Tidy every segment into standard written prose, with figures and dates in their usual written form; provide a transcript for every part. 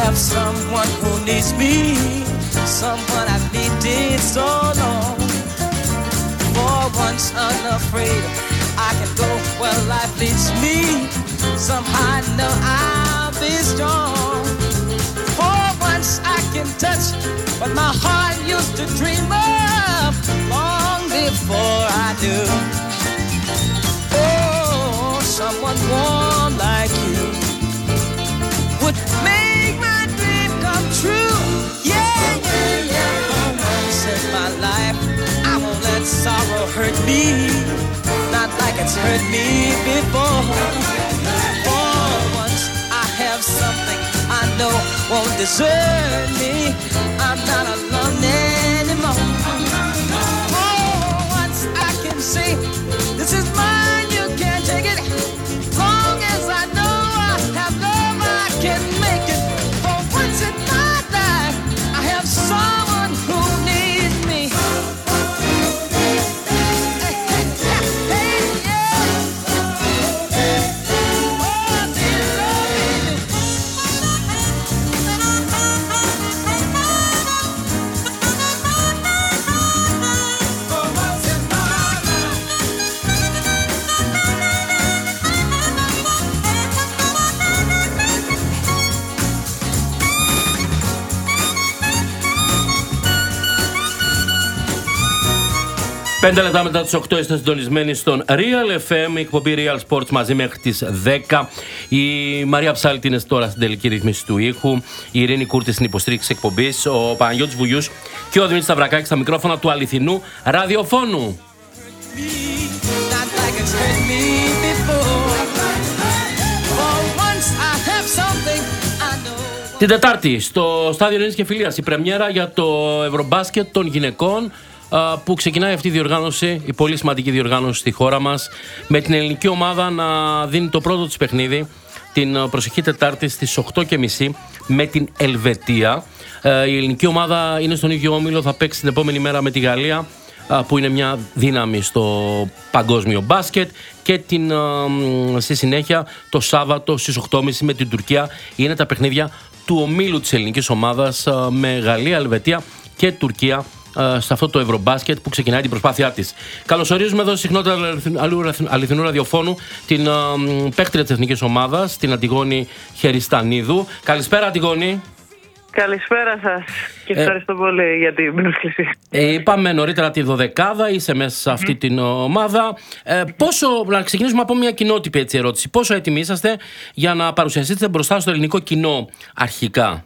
have someone who needs me, someone I've needed so long. For once unafraid, I can go where life leads me. Somehow I know I'll be strong. For once I can touch what my heart used to dream of long before I knew. Oh, someone warm like you would make my dream come true. Yeah, yeah, yeah. For once in my life, I won't let sorrow hurt me, not like it's hurt me before. For once I have something I know won't desert me. I'm not alone anymore. For once I can say, this is mine, you can't take it. Long as I know I have love, I can make it. For once in my life, I have someone who needs me. Hey, hey, hey, yeah. Oh, dear Lord. For once in my life. Πέντε λεπτά μετά τις 8 είστε συντονισμένοι στον Real FM, η εκπομπή Real Sports μαζί μέχρι τις 10. Η Μαρία Ψάλτη είναι τώρα στην τελική ρυθμίση του ήχου, η Ειρήνη Κούρτη στην υποστήριξη εκπομπής, ο Παναγιώτης Βουγιούς και ο Δημήτρης Σταυρακάκης στα μικρόφωνα του αληθινού ραδιοφώνου. Not like it's hurt me before. For once I have something I know. Την Τετάρτη στο Στάδιο Ειρήνης και Φιλίας η πρεμιέρα για το Ευρωμπάσκετ των γυναικών, που ξεκινάει αυτή η διοργάνωση, η πολύ σημαντική διοργάνωση στη χώρα μας, με την ελληνική ομάδα να δίνει το πρώτο της παιχνίδι την προσεχή Τετάρτη στις 8:30 με την Ελβετία. Η ελληνική ομάδα είναι στον ίδιο όμιλο, θα παίξει την επόμενη μέρα με τη Γαλλία, που είναι μια δύναμη στο παγκόσμιο μπάσκετ, και στη συνέχεια το Σάββατο στις 8:30 με την Τουρκία. Είναι τα παιχνίδια του ομίλου της ελληνικής ομάδας με Γαλλία, Ελβετία και Τουρκία σε αυτό το Ευρωμπάσκετ που ξεκινάει την προσπάθειά της. Καλωσορίζουμε εδώ στη συχνότητα αληθινού ραδιοφώνου την παίκτρια της εθνικής ομάδας, την Αντιγόνη Χεριστανίδου. Καλησπέρα, Αντιγόνη. Καλησπέρα σας και ευχαριστώ πολύ για την πρόσκληση. Είπαμε νωρίτερα τη 12η, είσαι μέσα σε αυτή την ομάδα. Να ξεκινήσουμε από μια κοινότυπη έτσι ερώτηση. Πόσο έτοιμοι είσαστε για να παρουσιαστείτε μπροστά στο ελληνικό κοινό αρχικά?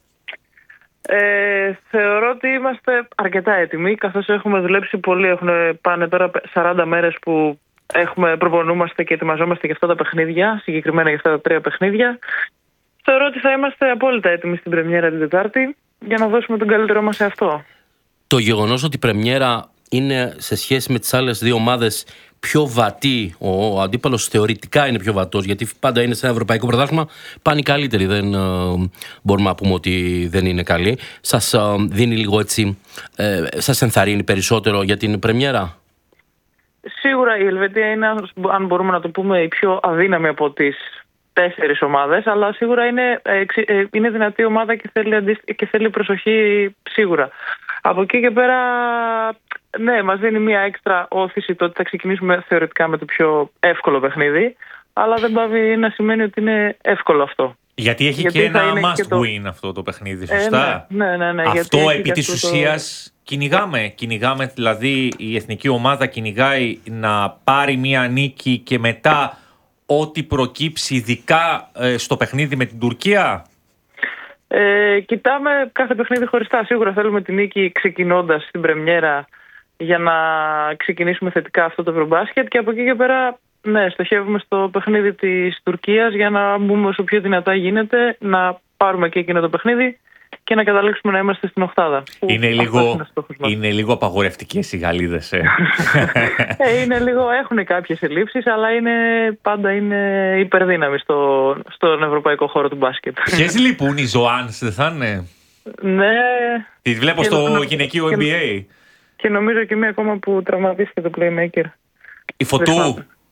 Θεωρώ ότι είμαστε αρκετά έτοιμοι, καθώς έχουμε δουλέψει πολύ. Έχουν πάνε τώρα 40 μέρες που προπονούμαστε και ετοιμαζόμαστε για αυτά τα παιχνίδια, συγκεκριμένα για αυτά τα 3 παιχνίδια. Θεωρώ ότι θα είμαστε απόλυτα έτοιμοι στην πρεμιέρα την Τετάρτη για να δώσουμε τον καλύτερό μας σε αυτό. Το γεγονός ότι η πρεμιέρα είναι σε σχέση με τις άλλες δύο ομάδες πιο βατή, ο αντίπαλος θεωρητικά είναι πιο βατός, γιατί πάντα είναι σε ένα ευρωπαϊκό πρωτάθλημα, πάνε οι καλύτεροι, δεν μπορούμε να πούμε ότι δεν είναι καλοί. Σας δίνει λίγο έτσι, σας ενθαρρύνει περισσότερο για την πρεμιέρα? Σίγουρα η Ελβετία είναι, αν μπορούμε να το πούμε, η πιο αδύναμη από τις 4 ομάδες, αλλά σίγουρα είναι δυνατή ομάδα και θέλει προσοχή σίγουρα. Από εκεί και πέρα, ναι, μας δίνει μια έξτρα όθηση το ότι θα ξεκινήσουμε θεωρητικά με το πιο εύκολο παιχνίδι, αλλά δεν πάβει να σημαίνει ότι είναι εύκολο αυτό. Γιατί έχει και ένα must win αυτό το παιχνίδι, σωστά? Ναι. Αυτό επί της ουσίας κυνηγάμε, δηλαδή η εθνική ομάδα κυνηγάει να πάρει μια νίκη και μετά ό,τι προκύψει, ειδικά στο παιχνίδι με την Τουρκία. Κοιτάμε κάθε παιχνίδι χωριστά. Σίγουρα θέλουμε την νίκη ξεκινώντας την πρεμιέρα για να ξεκινήσουμε θετικά αυτό το Ευρωμπάσκετ, και από εκεί και πέρα, ναι, στοχεύουμε στο παιχνίδι της Τουρκίας για να μπούμε όσο πιο δυνατά γίνεται, να πάρουμε και εκείνο το παιχνίδι και να καταλήξουμε να είμαστε στην οκτάδα. Είναι λίγο απαγορευτικές οι Γαλλίδες. Είναι λίγο, έχουν κάποιες ελλείψεις, αλλά πάντα είναι υπερδύναμοι στον ευρωπαϊκό χώρο του μπάσκετ. Ποιες λείπουν, οι Ζωάνς δεν θα είναι? Ναι. Τη βλέπω στο γυναικείο NBA. Και νομίζω και μία ακόμα που τραυματίστηκε, το playmaker. Η Φωτού.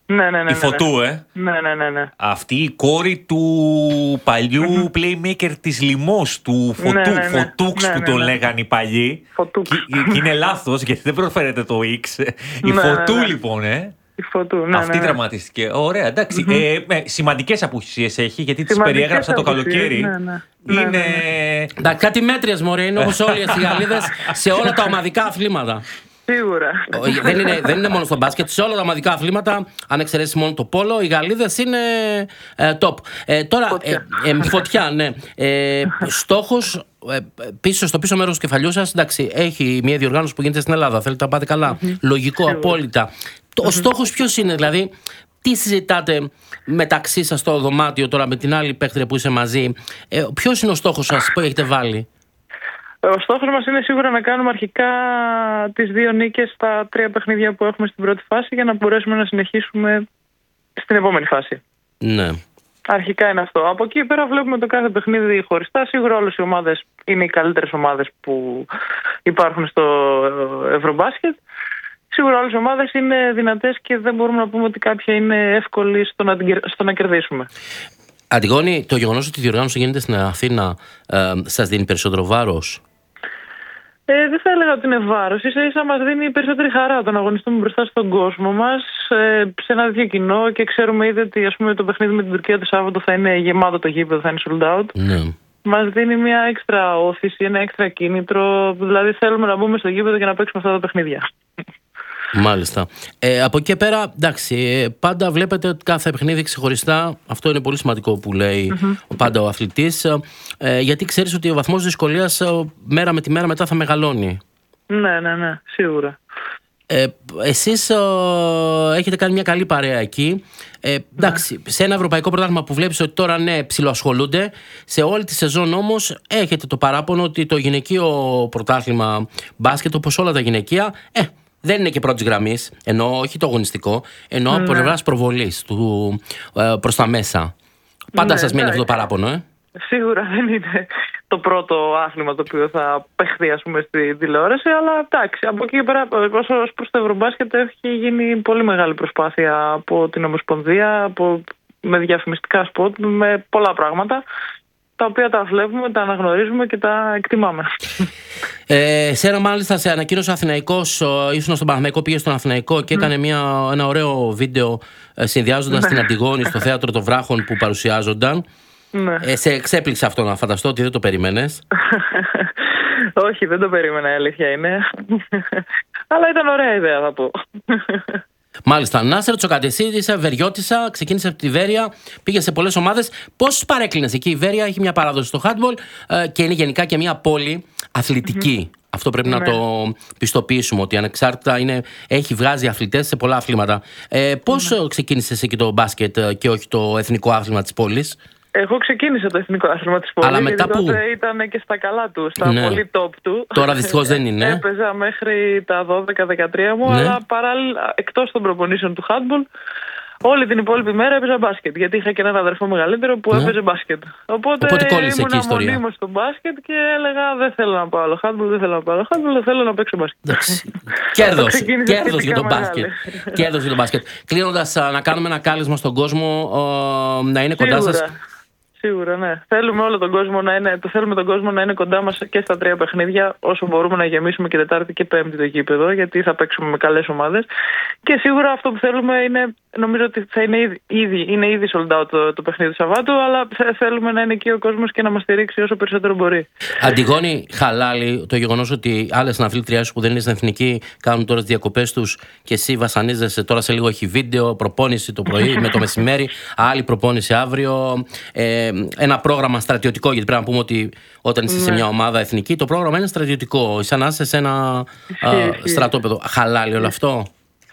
Ναι. Η Φωτού, Ναι. Αυτή η κόρη του παλιού playmaker της Λιμός, του Φωτούξ που τον λέγανε οι παλιοί. Και είναι λάθος γιατί δεν προφέρεται το X. Η Φωτού λοιπόν, Η Φωτού, αυτή τραυματίστηκε. Ωραία, εντάξει. Σημαντικές απουσίες έχει γιατί τις περιέγραψα το καλοκαίρι. Είναι. Κάτι μέτριες, μωρέ, είναι όπως όλοι οι Γαλλίδες σε όλα τα ομαδικά αθλήματα. Σίγουρα. Δεν είναι μόνο στο μπάσκετ, σε όλα τα ομαδικά αθλήματα, αν εξαιρέσει μόνο το πόλο, οι Γαλλίδες είναι top. Τώρα, φωτιά, ναι. Στόχος. Στο πίσω μέρος του κεφαλιού σας, εντάξει, έχει μια διοργάνωση που γίνεται στην Ελλάδα. Θέλετε να πάτε καλά. Λογικό, απόλυτα. Ο στόχος ποιος είναι, δηλαδή, τι συζητάτε μεταξύ σας στο δωμάτιο τώρα με την άλλη παίκτρια που είσαι μαζί, ποιος είναι ο στόχος σας που έχετε βάλει? Ο στόχος μας είναι σίγουρα να κάνουμε αρχικά τις 2 νίκες στα 3 παιχνίδια που έχουμε στην πρώτη φάση για να μπορέσουμε να συνεχίσουμε στην επόμενη φάση. Ναι. Αρχικά είναι αυτό. Από εκεί πέρα βλέπουμε το κάθε παιχνίδι χωριστά. Σίγουρα όλες οι ομάδες είναι οι καλύτερες ομάδες που υπάρχουν στο Ευρωμπάσκετ. Σίγουρα όλες οι ομάδες είναι δυνατές και δεν μπορούμε να πούμε ότι κάποια είναι εύκολη στο να κερδίσουμε. Αντιγόνη, το γεγονός ότι η διοργάνωση γίνεται στην Αθήνα σας δίνει περισσότερο βάρος? Δεν θα έλεγα ότι είναι βάρος. Ίσα-ίσα μας δίνει περισσότερη χαρά το να αγωνιστούμε μπροστά στον κόσμο μας, σε ένα τέτοιο κοινό, και ξέρουμε ήδη ότι, ας πούμε, το παιχνίδι με την Τουρκία το Σάββατο θα είναι γεμάτο το γήπεδο, θα είναι sold out. Ναι. Μας δίνει μια έξτρα όθηση, ένα έξτρα κίνητρο. Δηλαδή θέλουμε να μπούμε στο γήπεδο και να παίξουμε αυτά τα παιχνίδια. Μάλιστα. Από εκεί και πέρα, εντάξει, πάντα βλέπετε ότι κάθε παιχνίδι ξεχωριστά. Αυτό είναι πολύ σημαντικό που λέει πάντα ο αθλητής. Γιατί ξέρεις ότι ο βαθμός δυσκολίας μέρα με τη μέρα μετά θα μεγαλώνει. Ναι, σίγουρα. Εσείς έχετε κάνει μια καλή παρέα εκεί. Εντάξει, σε ένα ευρωπαϊκό πρωτάθλημα που βλέπεις ότι τώρα ναι, ψιλοασχολούνται, σε όλη τη σεζόν όμως έχετε το παράπονο ότι το γυναικείο πρωτάθλημα μπάσκετ, όπως όλα τα γυναικεία, δεν είναι και πρώτης γραμμής, ενώ όχι το αγωνιστικό, ενώ από πλευράς προβολής προς τα μέσα. Πάντα σας μένει αυτό το παράπονο, Σίγουρα δεν είναι το πρώτο άθλημα το οποίο θα παιχθεί, ας πούμε, στη τηλεόραση, αλλά εντάξει, από εκεί και πέρα, ως προς το Ευρωμπάσκετ έχει γίνει πολύ μεγάλη προσπάθεια από την Ομοσπονδία, με διαφημιστικά σποτ, με πολλά πράγματα, τα οποία τα βλέπουμε, τα αναγνωρίζουμε και τα εκτιμάμε. Σένα μάλιστα σε ανακοίνωσε ο Αθηναϊκός, ήσουν στον Παναθηναϊκό, πήγε στον Αθηναϊκό και έκανε ένα ωραίο βίντεο συνδυάζοντας την Αντιγόνη στο θέατρο των Βράχων που παρουσιάζονταν. Σε εξέπληξε αυτό, να φανταστώ ότι δεν το περίμενες. Όχι, δεν το περίμενα, η αλήθεια είναι. Αλλά ήταν ωραία ιδέα, θα πω. Μάλιστα. Νάσερ Τσοκατεσίδη, είσαι Βεριώτισσα, ξεκίνησε από τη Βέρεια, πήγε σε πολλές ομάδες. Πώς παρέκλεινες εκεί? Η Βέρεια έχει μια παράδοση στο handball και είναι γενικά και μια πόλη αθλητική. Αυτό πρέπει να το πιστοποιήσουμε, ότι ανεξάρτητα έχει βγάζει αθλητές σε πολλά αθλήματα. Πώς ξεκίνησες εκεί το μπάσκετ και όχι το εθνικό άθλημα της πόλης? Εγώ ξεκίνησα το εθνικό άθλημα της πόλης. Αλλά μετά που ήταν και στα καλά του, στα πολύ top του. Τώρα δυστυχώς δεν είναι. Έπαιζα μέχρι τα 12-13 μου, αλλά παράλληλα, εκτός των προπονήσεων του handball, όλη την υπόλοιπη μέρα έπαιζα μπάσκετ. Γιατί είχα και έναν αδερφό μεγαλύτερο που έπαιζε μπάσκετ. Οπότε κόλλησε εκεί η ιστορία. Ήμουν μονίμως στο μπάσκετ και έλεγα δεν θέλω να πάω άλλο handball, δεν θέλω να παίξω μπάσκετ. Κέρδος για το μπάσκετ. Κέρδος για το μπάσκετ. Κλείνοντας, να κάνουμε ένα κάλεσμα στον κόσμο να είναι κοντά σας. Σίγουρα, ναι. Θέλουμε όλο τον κόσμο να είναι κοντά μας και στα 3 παιχνίδια, όσο μπορούμε να γεμίσουμε και Τετάρτη και Πέμπτη το γήπεδο, γιατί θα παίξουμε με καλές ομάδες. Και σίγουρα αυτό που θέλουμε είναι, νομίζω ότι θα είναι ήδη sold out το παιχνίδι του Σαββάτου, αλλά θέλουμε να είναι εκεί ο κόσμος και να μας στηρίξει όσο περισσότερο μπορεί. Αντιγόνη, χαλάλι το γεγονός ότι άλλες αθλήτριές που δεν είναι στην εθνική κάνουν τώρα τις διακοπές τους και εσύ βασανίζεσαι. Τώρα σε λίγο έχει βίντεο, προπόνηση το πρωί με το μεσημέρι, άλλη προπόνηση αύριο. Ένα πρόγραμμα στρατιωτικό, γιατί πρέπει να πούμε ότι όταν είσαι σε μια ομάδα εθνική, το πρόγραμμα είναι στρατιωτικό, σαν να είσαι σε ένα στρατόπεδο. Χαλάλι όλο αυτό?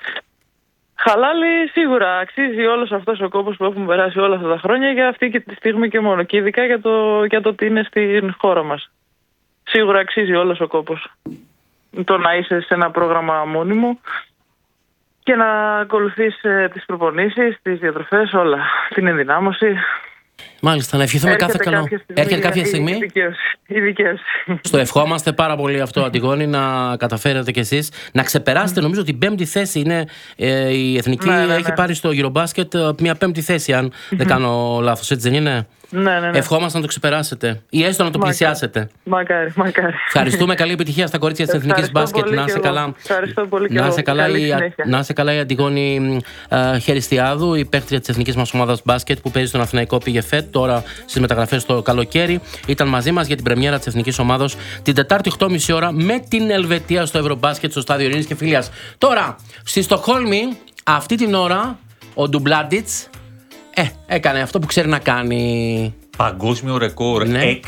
Χαλάλι, σίγουρα αξίζει όλος αυτός ο κόπος που έχουμε περάσει όλα αυτά τα χρόνια για αυτή και τη στιγμή και μόνο. Και ειδικά για το τι είναι στην χώρα μας. Σίγουρα αξίζει όλος ο κόπος. Το να είσαι σε ένα πρόγραμμα μόνιμο και να ακολουθείς τις προπονήσεις, τις διατροφές, όλα. Την ενδυνάμωση. Μάλιστα, να ευχηθούμε κάθε καλό. Έρχεται κάποια στιγμή. Η δικαίωση. Στο ευχόμαστε πάρα πολύ αυτό, Αντιγόνη, να καταφέρετε κι εσείς να ξεπεράσετε. Νομίζω ότι την 5η θέση είναι η εθνική. Έχει πάρει στο Eurobasket μια 5η θέση, αν δεν κάνω λάθος, έτσι δεν είναι? Ναι. Ευχόμαστε να το ξεπεράσετε ή έστω να το πλησιάσετε. Μακάρι. Ευχαριστούμε. Καλή επιτυχία στα κορίτσια της Εθνικής Μπάσκετ. Να είσαι καλά. Ευχαριστώ πολύ και να είσαι καλά η Αντιγόνη Χεριστιάδου, η παίκτρια της εθνικής μας ομάδας μπάσκετ που παίζει στον Αθηναϊκό PGFET τώρα στις μεταγραφές το καλοκαίρι. Ήταν μαζί μας για την πρεμιέρα της εθνικής ομάδος την Τετάρτη 8.30 ώρα με την Ελβετία στο Ευρωμπάσκετ στο Στάδιο Ειρήνης και Φιλίας. Τώρα, στη Στοκχόλμη, αυτή την ώρα, ο Ντουμπλάντιτς έκανε αυτό που ξέρει να κάνει. Παγκόσμιο ρεκόρ,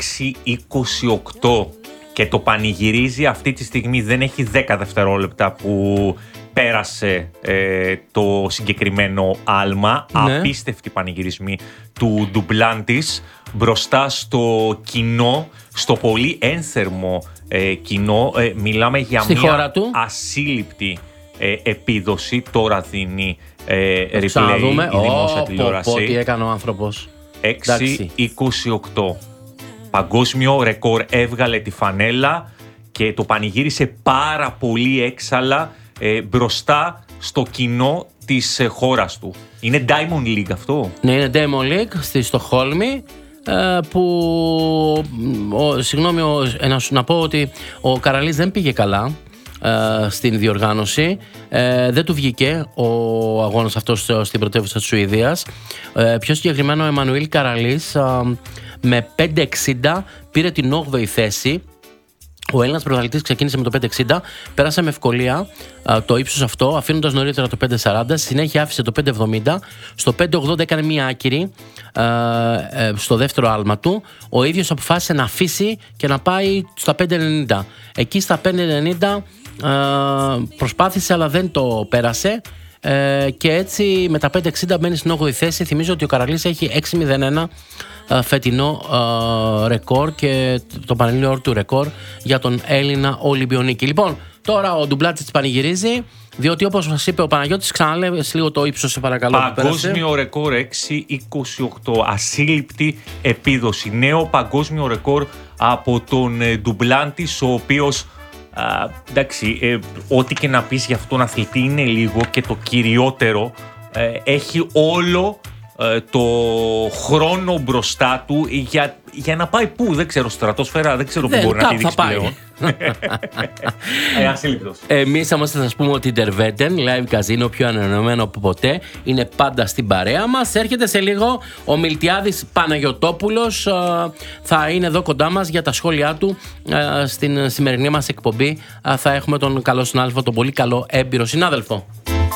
6.28 και το πανηγυρίζει αυτή τη στιγμή. Δεν έχει 10 δευτερόλεπτα που πέρασε το συγκεκριμένο άλμα. Ναι. Απίστευτοι πανηγυρισμοί του Ντουμπλάντης μπροστά στο κοινό, στο πολύ ένθερμο κοινό. Μιλάμε για μια ασύλληπτη επίδοση. Τώρα δίνει replay η δημόσια τηλεόραση. Τι έκανε ο άνθρωπος. 6.28. Παγκόσμιο ρεκόρ, έβγαλε τη φανέλα και το πανηγύρισε πάρα πολύ έξαλα μπροστά στο κοινό της χώρας του. Είναι Diamond League αυτό? Ναι, είναι Diamond League στη Στοκχόλμη. Που να πω ότι ο Καραλής δεν πήγε καλά στην διοργάνωση. Δεν του βγήκε ο αγώνας αυτός στην πρωτεύουσα της Σουηδίας. Πιο συγκεκριμένα ο Εμμανουήλ Καραλής με 5.60 πήρε την 8η θέση. Ο Έλληνας πρωταθλητής ξεκίνησε με το 5.60, πέρασε με ευκολία το ύψος αυτό, αφήνοντας νωρίτερα το 5.40, στη συνέχεια άφησε το 5.70, στο 5.80 έκανε μία άκυρη στο δεύτερο άλμα του. Ο ίδιος αποφάσισε να αφήσει και να πάει στα 5.90. Εκεί στα 5.90 προσπάθησε αλλά δεν το πέρασε. Και έτσι με τα 5.60 μπαίνει στην 8η θέση. Θυμίζω ότι ο Καραλής έχει 6.01 φετινό ρεκόρ και το πανελλήνιο του ρεκόρ για τον Έλληνα Ολυμπιονίκη. Λοιπόν, τώρα ο Ντουμπλάντιτς πανηγυρίζει, διότι όπως σας είπε ο Παναγιώτης, ξαναλέγεις λίγο το ύψος, σε παρακαλώ. Παγκόσμιο ρεκόρ 6.28, ασύλληπτη επίδοση. Νέο παγκόσμιο ρεκόρ από τον Ντουμπλάντιτς, ο οποίος εντάξει, ό,τι και να πεις για αυτόν αθλητή είναι λίγο, και το κυριότερο, έχει όλο το χρόνο μπροστά του για να πάει πού, δεν ξέρω, στρατόσφαιρα, δεν ξέρω πού μπορεί να τη δείξει πλέον. Ασύλληπτος. Εμείς θα σας πούμε ότι η Derveten Live Casino, πιο ανανεωμένο από ποτέ, είναι πάντα στην παρέα μας. Έρχεται σε λίγο ο Μιλτιάδης Παναγιωτόπουλος, θα είναι εδώ κοντά μας για τα σχόλιά του στην σημερινή μας εκπομπή. Θα έχουμε τον καλό συνάδελφο, τον πολύ καλό έμπειρο συνάδελφο.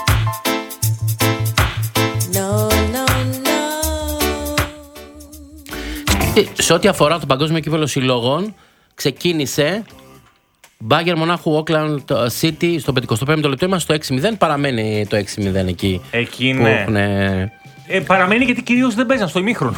Σε ό,τι αφορά το παγκόσμιο κύπελλο συλλόγων, ξεκίνησε Μπάγερ Μονάχου Auckland City στο 55ο λεπτό. Είμαστε στο 6-0. Παραμένει το 6-0 εκεί. Εκεί ναι. Παραμένει γιατί κυρίως δεν παίζαν στο ημίχρονο.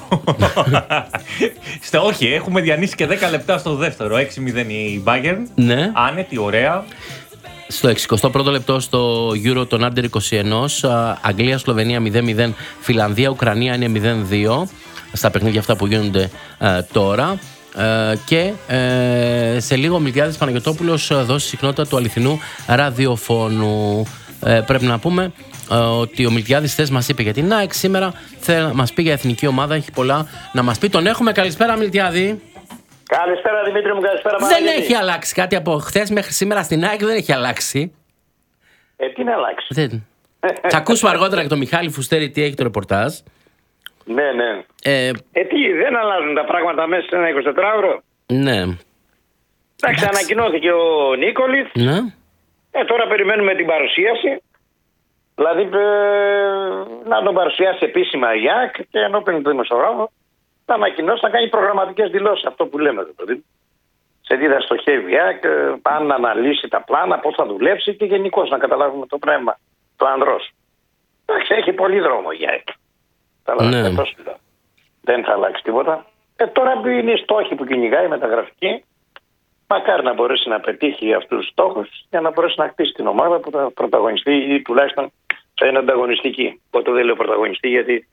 Όχι, έχουμε διανύσει και 10 λεπτά στο δεύτερο. 6-0 η Bayern. Ναι. Άνετη, ωραία. Στο 61ο λεπτό στο Euro των Under 21, Αγγλία-Σλοβενία 0-0, Φιλανδία-Ουκρανία είναι 0-2 στα παιχνίδια αυτά που γίνονται τώρα. Και σε λίγο ο Μιλτιάδης Παναγιωτόπουλος δώσει συχνότητα του αληθινού ραδιοφώνου. Πρέπει να πούμε ότι ο Μιλτιάδης χθες μας είπε για την ΑΕΚ, σήμερα θέλει να μας πει για εθνική ομάδα, έχει πολλά να μας πει. Τον έχουμε. Καλησπέρα, Μιλτιάδη. Καλησπέρα, Δημήτρη μου, καλησπέρα. Δεν έχει αλλάξει κάτι από χθες μέχρι σήμερα στην ΑΕΚ, δεν έχει αλλάξει. Τι να αλλάξει. Θα ακούσουμε αργότερα και τον Μιχάλη Φουστέρη τι έχει το ρεπορτάζ. Ναι. Τι, δεν αλλάζουν τα πράγματα μέσα σε ένα 24ωρο. Ναι. Εντάξει, ανακοινώθηκε ο Νίκολης. Ναι. Τώρα περιμένουμε την παρουσίαση. Δηλαδή να τον παρουσιάσει επίσημα η ΙΑΚ και ενώπιον του δημοσιογράφου θα ανακοινώσει, να κάνει προγραμματικές δηλώσεις. Αυτό που λέμε δηλαδή. Σε τι θα στοχεύει η ΙΑΚ, αν να αναλύσει τα πλάνα, πώς θα δουλέψει και γενικώς να καταλάβουμε το πνεύμα του ανδρός. Εντάξει, έχει πολύ δρόμο η ΙΑΚ. Ναι. Δεν θα αλλάξει τίποτα. Τώρα είναι οι στόχοι που κυνηγάει η μεταγραφική. Μακάρι να μπορέσει να πετύχει αυτούς τους στόχους για να μπορέσει να χτίσει την ομάδα που θα πρωταγωνιστεί ή τουλάχιστον θα είναι ανταγωνιστική. Οπότε δεν λέω πρωταγωνιστή γιατί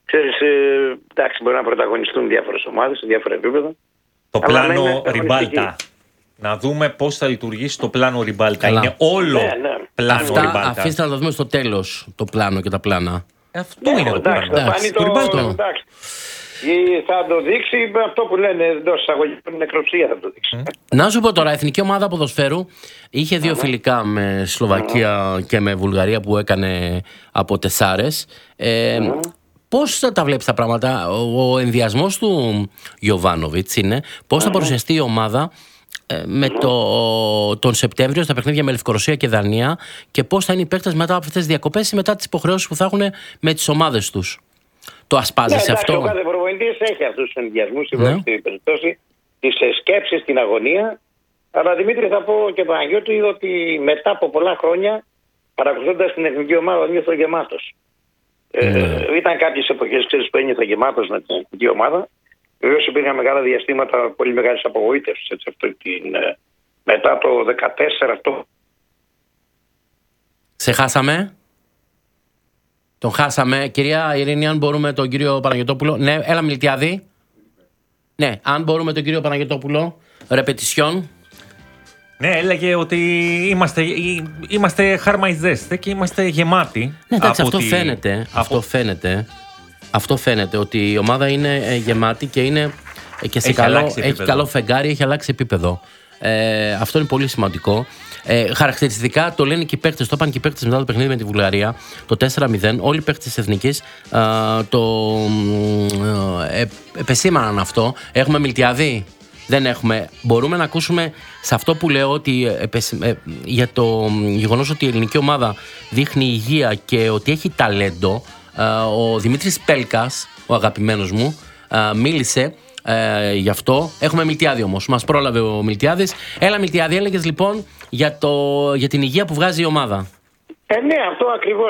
Ξέρεις, εντάξει, μπορεί να πρωταγωνιστούν διάφορες ομάδες σε διάφορα επίπεδα. Το πλάνο Ριμπάλτα. Να δούμε πώς θα λειτουργήσει το πλάνο Ριμπάλτα. Καλά. Είναι όλο πλάνο Αυτά Ριμπάλτα. αφήστε να το δούμε στο τέλος, το πλάνο και τα πλάνα. Αυτό είναι το Εντάξει, πλάνο. θα φανεί το Ριμπάλτα. εντάξει. Ή θα το δείξει αυτό που λένε εντός εισαγωγικών νεκροψία θα το δείξει. Να σου πω τώρα, η εθνική ομάδα ποδοσφαίρου είχε δύο φιλικά με Σλοβακία και με Βουλγαρία που έκανε από 4. Πώς θα τα βλέπεις τα πράγματα, ο ενδιασμός του Γιοβάνοβιτς είναι πώς θα παρουσιαστεί η ομάδα με τον Σεπτέμβριο στα παιχνίδια με Λευκορωσία και Δανία και πώς θα είναι οι παίκτες μετά από αυτές τις διακοπές ή μετά τις υποχρεώσεις που θα έχουν με τις ομάδες τους. Το ασπάζεις αυτό? Ο κάθε προπονητής έχει αυτούς τους ενδιασμούς στην περιπτώση της σκέψης στην αγωνία. Αλλά Δημήτρη, θα πω και Παναγιώτη ότι μετά από πολλά χρόνια παρακολουθώντας την εθνική ομάδα νιώθω γεμάτος. Ήταν κάποιες εποχές που ένιωθα γεμάτος με την εθνική ομάδα. Βεβαίως υπήρχαν μεγάλα διαστήματα πολύ μεγάλης απογοήτευσης. Μετά το 2014 αυτό. Σε χάσαμε. Τον χάσαμε. Κυρία Ειρήνη, αν μπορούμε τον κύριο Παναγιωτόπουλο. Ναι, έλα Μιλτιάδη. Ναι, αν μπορούμε τον κύριο Παναγιωτόπουλο. Ρεπετησιόν. Ναι, έλεγε ότι είμαστε χαρμαϊδέστε και είμαστε γεμάτοι. Ναι, εντάξει, αυτό φαίνεται ότι η ομάδα είναι γεμάτη και είναι και σε έχει καλό φεγγάρι, έχει αλλάξει επίπεδο. Αυτό είναι πολύ σημαντικό. Χαρακτηριστικά το λένε και οι παίκτες, το είπαν και οι παίκτες μετά το παιχνίδι με τη Βουλγαρία, το 4-0. Όλοι οι παίκτες της Εθνικής το επεσήμαναν αυτό. Έχουμε Μιλτιάδη? Δεν έχουμε. Μπορούμε να ακούσουμε σε αυτό που λέω ότι για το γεγονός ότι η ελληνική ομάδα δείχνει υγεία και ότι έχει ταλέντο. Ο Δημήτρης Πέλκας, ο αγαπημένος μου, μίλησε γι' αυτό. Έχουμε Μιλτιάδη όμως. Μας πρόλαβε ο Μιλτιάδης. Έλα Μιλτιάδη, έλεγες λοιπόν για την υγεία που βγάζει η ομάδα. Ναι, αυτό ακριβώς.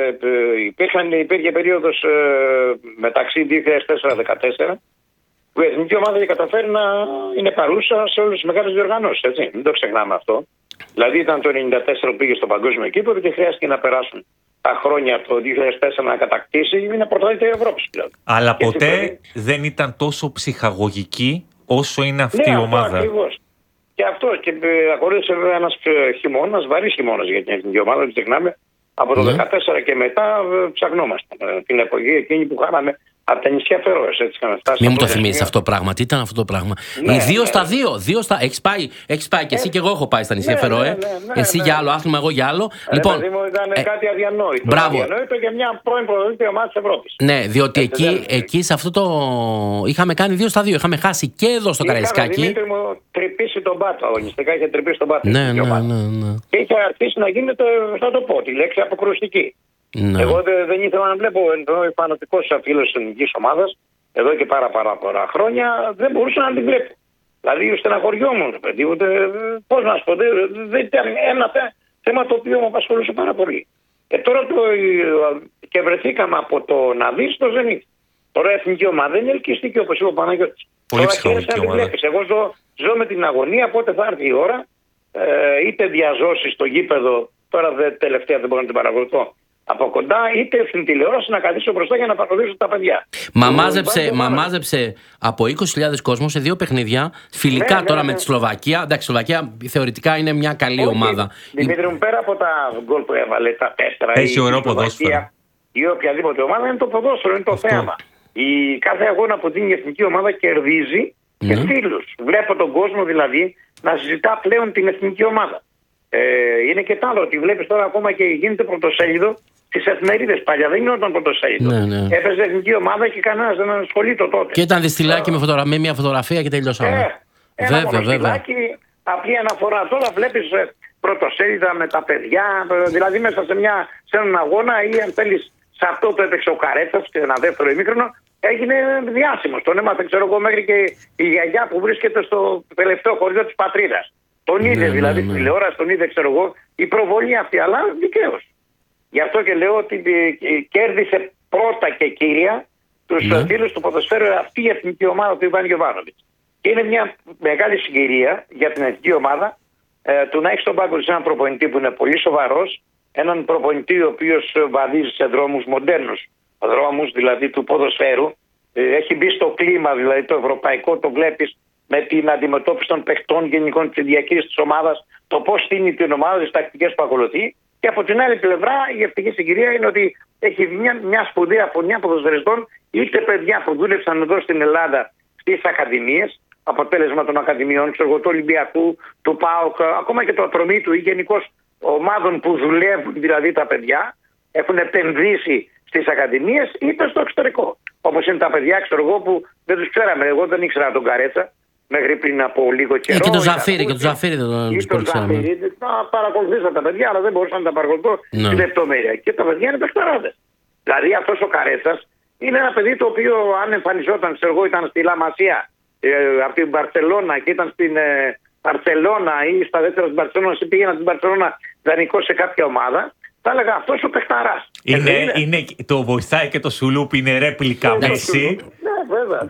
Υπήρχε περίοδος μεταξύ 2004-2014 που η εθνική ομάδα είχε καταφέρει να είναι παρούσα σε όλες τις μεγάλες διοργανώσεις. Έτσι. Μην το ξεχνάμε αυτό. Δηλαδή ήταν το 1994 που πήγε στο παγκόσμιο κύπελλο και χρειάστηκε να περάσουν τα χρόνια το 2004 να κατακτήσει ή να πρωταθλήτρια Ευρώπης πλέον. Αλλά και ποτέ δεν ήταν τόσο ψυχαγωγική όσο είναι αυτή η ομάδα. Ακριβώς. Και αυτό. Και ακολούθησε βέβαια ένας χειμώνας, βαρύς χειμώνας για την εθνική ομάδα. Δεν ξεχνάμε. Από το 2014 και μετά ψαχνόμασταν. Την εποχή εκείνη που χάναμε από τα νησιά Φερόες. Μην μου το θυμίζεις αυτό το πράγμα. Τι ήταν αυτό το πράγμα? Ναι, 2-2. Έχεις πάει και εσύ και εγώ έχω πάει στα νησιά Φερόε. Εσύ για άλλο άθλημα, εγώ για άλλο. Λοιπόν, ήταν κάτι αδιανόητο. Μπράβο. Αδιανόητο για μια πρώην πρωταθλήτρια ομάδα της Ευρώπης. Ναι, διότι εκεί σε αυτό το. Είχαμε κάνει 2-2. Είχαμε χάσει και εδώ στο Καραϊσκάκι. Δημήτρη μου τρυπήσει τον πάτο. Αγωνιστικά είχε τρυπήσει τον πάτο. Ναι. Και είχε αρχίσει να γίνεται, θα το πω, τη λέξη αποκρουστική. Ναι. Εγώ δεν ήθελα να βλέπω ενώ φανατικός φίλος της ελληνικής ομάδας εδώ και πάρα πολλά χρόνια δεν μπορούσα να την βλέπω. Δηλαδή στεναχωριόμουν, παιδί, πώς να σου πω, δεν ήταν ένα θέμα το οποίο μου απασχολούσε πάρα πολύ. Τώρα και βρεθήκαμε από το να δεις το Ζενίτ. Τώρα η εθνική ομάδα δεν είναι ελκυστική όπως είπε ο Παναγιώτης. Πολύ ψυχολογική ομάδα. Εγώ ζω με την αγωνία πότε θα έρθει η ώρα, είτε διαζώσεις στο γήπεδο, τώρα τελευταία δεν μπορώ να την παρακολουθώ από κοντά, είτε στην τηλεόραση να καθίσω μπροστά για να παρακολουθήσω τα παιδιά. Μα μάζεψε από 20.000 κόσμο σε δύο παιχνίδια φιλικά τώρα με τη Σλοβακία. Εντάξει, η Σλοβακία θεωρητικά είναι μια καλή ομάδα. Δημήτρη μου, πέρα από τα γκολ που έβαλε, τα 4, έχει ωραίο ποδόσφαιρο. Ή οποιαδήποτε ομάδα, είναι το ποδόσφαιρο, είναι το θέαμα. Η κάθε αγώνα που δίνει η εθνική ομάδα κερδίζει και φίλους. Βλέπω τον κόσμο δηλαδή να συζητά πλέον την εθνική ομάδα. Είναι και τ' άλλο ότι βλέπεις τώρα ακόμα και γίνεται πρωτοσέλιδο στις εφημερίδες. Παλιά δεν γινόταν πρωτοσέλιδο. Έπαιζε εθνική ομάδα και κανένας δεν ασχολείται τότε. Και ήταν διστυλάκι με μια φωτογραφία και τελειώσαμε. Βέβαια. Απλή αναφορά. Τώρα βλέπεις πρωτοσέλιδα με τα παιδιά. Δηλαδή μέσα σε έναν αγώνα ή αν θέλεις σε αυτό που έπαιξε ο Καρέτσας και ένα δεύτερο ημίχρονο έγινε διάσημος. Τον έμαθε ξέρω εγώ μέχρι και η γιαγιά που βρίσκεται στο τελευταίο χωριό της πατρίδας. Τον είδε δηλαδή στην τηλεόραση, τον είδε ξέρω εγώ, η προβολή αυτή, αλλά δικαίως. Γι' αυτό και λέω ότι κέρδισε πρώτα και κύρια τους φίλους του ποδοσφαίρου αυτή η εθνική ομάδα του Ιβάν Γιοβάνοβιτς. Και είναι μια μεγάλη συγκυρία για την εθνική ομάδα του να έχει στον πάγκο της έναν προπονητή που είναι πολύ σοβαρός, έναν προπονητή ο οποίος βαδίζει σε δρόμους μοντέρνους δρόμους δηλαδή του ποδοσφαίρου. Έχει μπει στο κλίμα δηλαδή το ευρωπαϊκό, το βλέπεις με την αντιμετώπιση των παιχτών γενικών, τη διαχείριση της ομάδας, το πώς στείνει την ομάδα, τις τακτικές που ακολουθεί. Και από την άλλη πλευρά η ευτυχή συγκυρία είναι ότι έχει μια σπουδαία φωνιά ποδοσφαιριστών, είτε παιδιά που δούλεψαν εδώ στην Ελλάδα στις ακαδημίες, αποτέλεσμα των ακαδημιών, του Ολυμπιακού, του ΠΑΟΚ, ακόμα και του Ατρομήτου ή γενικώς ομάδων που δουλεύουν δηλαδή τα παιδιά, έχουν επενδύσει στις ακαδημίες είτε στο εξωτερικό. Όπως είναι τα παιδιά, ξέρω εγώ, που δεν τους ξέραμε. Εγώ δεν ήξερα τον Καρέτσα μέχρι πριν από λίγο καιρό. Και τον Ζαφύρι, δεν τον ξέραμε. Παρακολουθήσα τα παιδιά, αλλά δεν μπορούσα να τα παρακολουθώ στη λεπτομέρεια. Και τα παιδιά είναι παιχταράδες. Δηλαδή αυτός ο Καρέτσας είναι ένα παιδί το οποίο αν εμφανιζόταν, ξέρω εγώ, ήταν στη Λαμασία από την Μπαρσελόνα και ήταν στην Μπαρσελόνα ή στα δεύτερα της Μπαρσελόνα ή πήγαινα στην Μπαρσελόνα δανεικό σε κάποια ομάδα, θα έλεγα αυτός ο παιχταράς. Είναι, το βοηθάει και το Σουλούπ, είναι ρέπλικα Μέση. Ναι, βέβαια.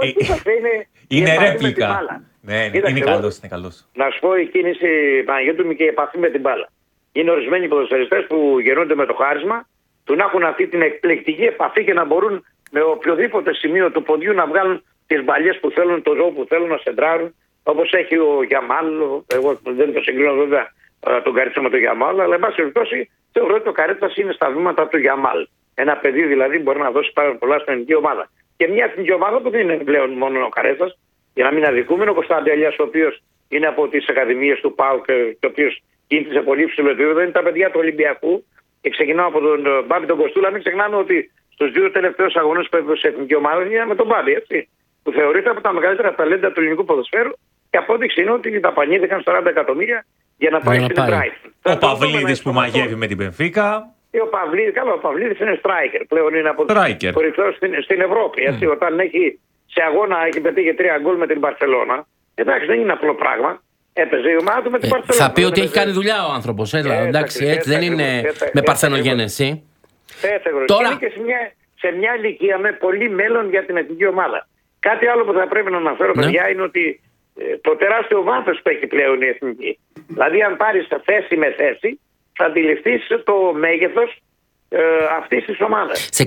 Είναι ρέπλικα. Ναι, είναι καλός. Να σου πω η κίνηση Παναγιώτου μου και η επαφή με την μπάλα. Είναι ορισμένοι ποδοσφαιριστές που γεννούνται με το χάρισμα του να έχουν αυτή την εκπληκτική επαφή και να μπορούν με οποιοδήποτε σημείο του ποντιού να βγάλουν τις μπαλιές που θέλουν, το ζώο που θέλουν να σεντράρουν. Όπως έχει ο Γιαμάλ, εγώ δεν το συγκρίνω βέβαια τον Καρέτσα με τον Γιαμάλ, αλλά εν πάση περιπτώσει θεωρώ ότι ο Καρέτσας είναι στα βήματα του Γιαμάλ. Ένα παιδί δηλαδή μπορεί να δώσει πάρα πολλά στην εθνική ομάδα. Και μια εθνική ομάδα που δεν είναι πλέον μόνο ο Καρέτσας, για να μην αδικούμε, ο Κωνσταντ Ελιάς, ο οποίος είναι από τις ακαδημίες του ΠΑΟΚ και ο οποίος κίνησε σε πολύ υψηλό επίπεδο, είναι τα παιδιά του Ολυμπιακού. Και ξεκινάω από τον Μπάμπη τον Κοστούλα. Μην ξεχνάμε ότι στους δύο τελευταίους αγώνες που έπαιζε σε εθνική ομάδα είναι με τον Μπάμπη, έτσι. Που θεωρείται από τα μεγαλύτερα ταλέντα του ελληνικού ποδοσφαίρου. Και απόδειξη είναι ότι δαπανήθηκαν 40 εκατομμύρια για να πάει στην Brighton. Ο Παυλίδης που μαγεύει με την Μπενφίκα. Ο Παυλίδης είναι striker. Πλέον είναι από τους κορυφαίους στην Ευρώπη. Έτσι. Όταν έχει σε αγώνα έχει πετύχει 3 γκολ με την Μπαρσελόνα. Εντάξει, δεν είναι απλό πράγμα. Έπαιζε η ομάδα του με την Μπαρσελόνα. Θα πει ότι έχει κάνει δουλειά ο άνθρωπος. Εντάξει, έτσι δεν είναι με παρθενογένεση. Τώρα είναι και σε μια ηλικία με πολύ μέλλον για την εθνική ομάδα. Κάτι άλλο που θα πρέπει να αναφέρω, παιδιά, είναι ότι το τεράστιο βάθος που έχει πλέον η εθνική. Δηλαδή, αν πάρεις θέση με θέση, θα αντιληφθείς το μέγεθος αυτής της ομάδας. Σε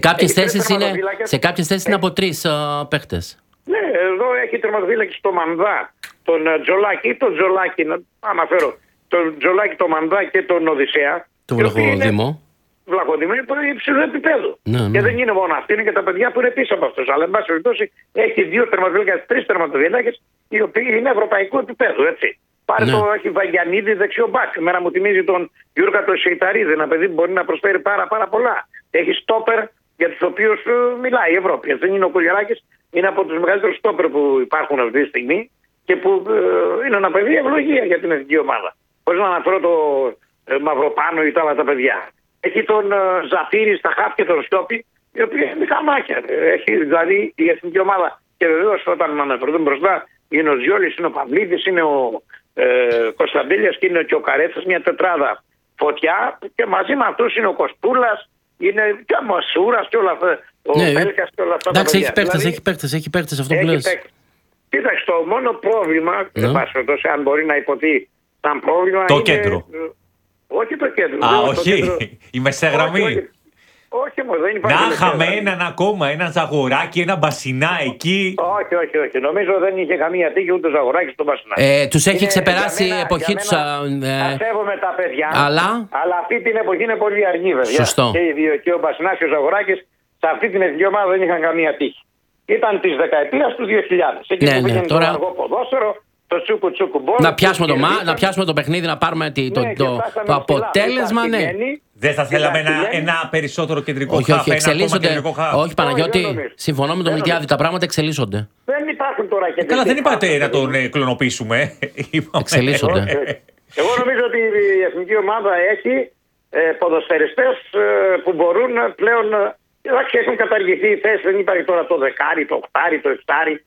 κάποιες θέσεις είναι από 3 παίχτες. Ναι, εδώ έχει τερματοφύλακες το Μανδά, τον Τζολάκη, αναφέρω, τον Τζολάκη, τον Μανδά και τον Οδυσσέα. Το Βλαχοδήμο. Βλαχοδήμο είναι υψηλό επίπεδο. Ναι. Και δεν είναι μόνο αυτοί, είναι και τα παιδιά που είναι πίσω από αυτούς. Αλλά, εν πάση περιπτώσει, έχει 2 τερματοφύλακες, 3 τερματοφύλακες, οι οποίοι είναι ευρωπαϊκού επίπεδου, έτσι. Πάρε το, έχει Βαγιανίδη δεξιό μπακ. Εμένα μου θυμίζει τον Γιώργα τον Σεϊταρίδη, ένα παιδί που μπορεί να προσφέρει πάρα πολλά. Έχει στόπερ για τους οποίους μιλάει η Ευρώπη. Δεν είναι ο Κουλιαράκης, είναι από τους μεγαλύτερους στόπερ που υπάρχουν αυτή τη στιγμή και που είναι ένα παιδί ευλογία για την εθνική ομάδα. Χωρίς να αναφέρω το Μαυροπάνο ή τα άλλα τα παιδιά. Έχει τον Ζαφύρι στα χαφ και τον Στόπι, οι οποίοι είναι καμάκια. Έχει δηλαδή η εθνική ομάδα. Και βεβαίως όταν αναφερθούν μπροστά είναι ο Ζιόλης, είναι ο Παυλίδης, είναι ο Κωνσταντέλιας και είναι και ο Καρέτσας, μια τετράδα φωτιά. Και μαζί με αυτούς είναι ο Κοστούλας, είναι και ο Μασούρας και όλα αυτά. Ο Μέλκας και όλα αυτά. Εντάξει, έχει παίκτες αυτό που λες. Κοίταξε, το μόνο πρόβλημα, αν μπορεί να υποθεί σαν πρόβλημα. Το κέντρο. Όχι το κέντρο. Όχι. Η μεσαία γραμμή. Όχι, δεν υπάρχει. Να είχαμε έναν ακόμα, έναν Ζαγοράκι, ένα Μπασινά εκεί. Όχι. Νομίζω δεν είχε καμία τύχη ούτε ο Ζαγοράκης στον Μπασινά. Τους έχει ξεπεράσει η εποχή τους. Σέβομαι τα παιδιά. Αλλά αυτή την εποχή είναι πολύ αργή, βέβαια. Σωστό. Και ο Μπασινάς και ο Ζαγοράκης σε αυτή την εθνική ομάδα δεν είχαν καμία τύχη. Ήταν της δεκαετίας του 2000. Εκεί που πήγαινε το αργό ποδόσφαιρο. Το τσούκου μπόλ. Να πιάσουμε το παιχνίδι, να πάρουμε το αποτέλεσμα, ναι. Δεν θα θέλαμε ένα περισσότερο κεντρικό χαφ. Όχι, εξελίσσονται. Όχι, Παναγιώτη, συμφωνώ με τον Μιλτιάδη, τα πράγματα εξελίσσονται. Δεν υπάρχουν τώρα κεντρικοί. Καλά, δεν είπατε να τον κλωνοποιήσουμε. Εξελίσσονται. Εγώ νομίζω ότι η εθνική ομάδα έχει ποδοσφαιριστές που μπορούν πλέον. Εντάξει, έχουν καταργηθεί οι θέσεις, δεν υπάρχει τώρα το δεκάρι, το οκτάρι, το εφτάρι.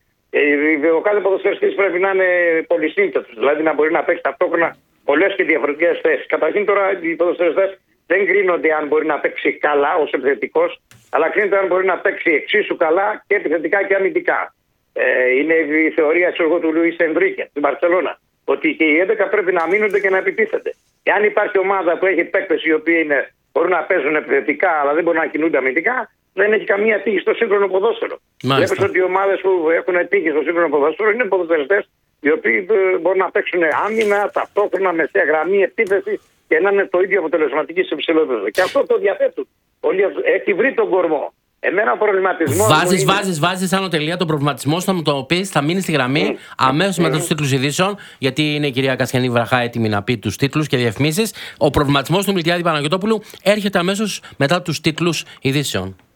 Ο κάθε ποδοσφαιριστής πρέπει να είναι πολυσύνθετος, δηλαδή να μπορεί να παίξει ταυτόχρονα πολλές και διαφορετικές θέσεις. Καταρχήν τώρα οι ποδοσφαιριστές δεν κρίνονται αν μπορεί να παίξει καλά ως επιθετικός, αλλά κρίνονται αν μπορεί να παίξει εξίσου καλά και επιθετικά και αμυντικά. Είναι η θεωρία του Λουίς Ενρίκε στην Μπαρσελόνα, ότι και οι 11 πρέπει να μείνονται και να επιτίθενται. Και αν υπάρχει ομάδα που έχει παίκτες οι οποίοι μπορούν να παίζουν επιθετικά αλλά δεν μπορούν να κινούνται αμυντικά, δεν έχει καμία τύχη στο σύγχρονο ποδόσφαιρο. Βλέπεις ότι οι ομάδες που έχουν τύχη στο σύγχρονο ποδόσφαιρο είναι ποδοσφαιριστές οι οποίοι μπορούν να παίξουν άμυνα, ταυτόχρονα μεσαία γραμμή, επίθεση και να είναι το ίδιο αποτελεσματική σε υψηλό επίπεδο. Και αυτό το διαθέτουν. Έχει βρει τον κορμό. Εμένα ο προβληματισμός. Βάζεις άνω τελεία τον προβληματισμό σου, θα μου το πεις, θα μείνει στη γραμμή αμέσως μετά τους τίτλους ειδήσεων, γιατί είναι η κυρία Κασιανή Βραχά έτοιμη να πει τους τίτλους και διαφημίσεις. Ο προβληματισμός του Μιλτιάδη Παναγιωτόπουλου έρχεται αμέσως μετά τους τίτλους ειδήσεων.